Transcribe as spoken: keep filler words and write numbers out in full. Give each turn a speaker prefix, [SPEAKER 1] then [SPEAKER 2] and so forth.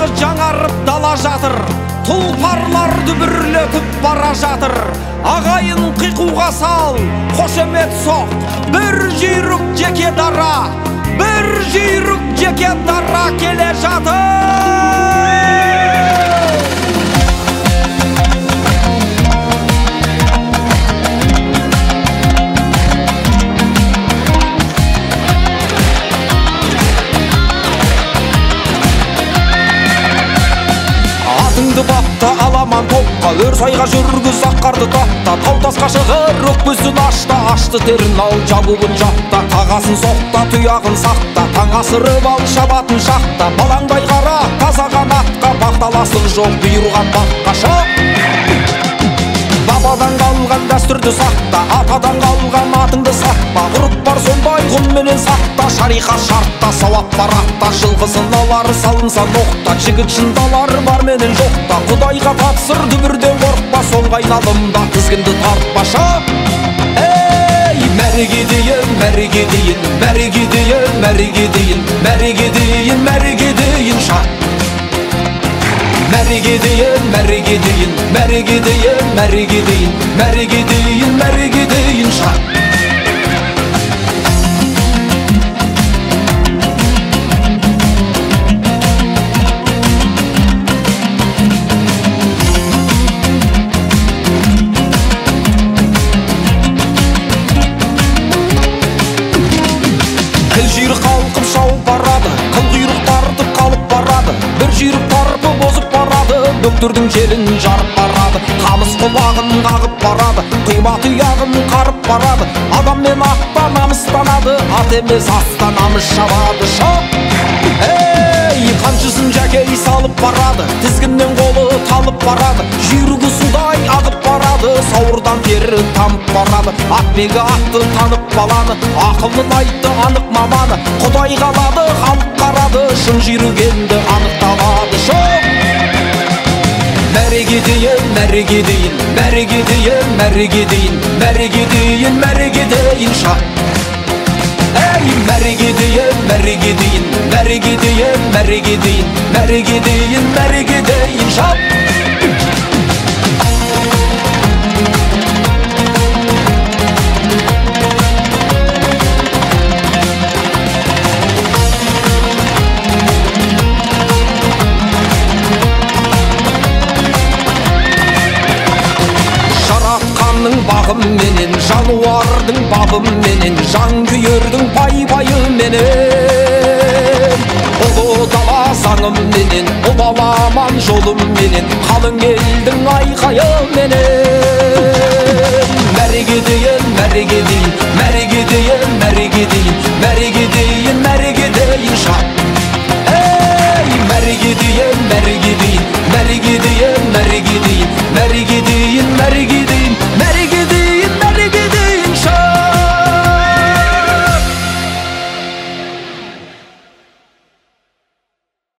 [SPEAKER 1] жаңарып дала жатыр, тұлпарлар дүбірлетіп бара жатыр. Ағайын қиқуға сал, қошемет соқ, бір жүйрік жеке дара, бір жүйрік жеке дара келе жатыр. Бапта аламан топқа, өр сайға жүргіз аққарды тапта, тау тасқа шығыр өкпесін ашта, ашты терін ал жабуын жапта, тағасын соқта, тұяғын сақта, таң асырып ал шабатын шақта. Балаңдай қара тазаған атқа, бақталасың жоқ бұйырған баққа шақ. Бабадан қалған дәстүрді сақта, атадан қалған атыңды сақпа, ғұрып бар сондай құн менен сақта, шариға шартта, сауап бар атта, жылғысын алар салынса ноқта, жігіт шындалар бар менен жоқта, құдайға тапсыр дүбірден қорықпа, соңға айналымда тізгінді тартпа шап. Ей, мәреге дейін, мәреге дейін, мәреге дейін, мәреге дейін, мәреге дейін, мәреге дейін шап. Мәреге дейін, мәреге дейін, мәреге дейін, мәреге дейін, мәреге дейін, мәреге дейін шап. Қыл жүйрік қалқып шауып барады, қыл құйрық тартып қалып барады, бір жүйрік тарпы бозып барады, бөктердің желін жарып барады, қамыс құлағын қағып барады, құйма тұяғын қарып барады. Адам мен атта намыстанады, ат емес аста намыс шабады шап. Ей, қамшысын жәкей салып барады, тізгіннен қолы талып барады, жүйрігі судай ағып барады, сауырдан тері тамып барады. Атбегі атты танып баланы, ақылын айтты анық маманы, құдай қалады халық қарады, шын жүйрігенді анықталады шоқ. Мәреге дейін, мәреге дейін, мәреге дейін, мәреге дейін, мәреге дейін, мәреге дейін шап. Ей, мәреге дейін, мәреге дейін, мәреге дейін, мәреге дейін, мәреге дейін, мәреге дейін шап. Бағым менен, жануардың бабым менен, жан күйердің пай-пайы менен, ұлы дала заңым менен, ұлаламан жолым менен, қалың елдің айқайы менен. Мәреге дейін, мәреге дейін, мәреге дейін, мәреге дейін, мәреге дейін, мәреге дейін шап. Ей, мәреге дейін, мәреге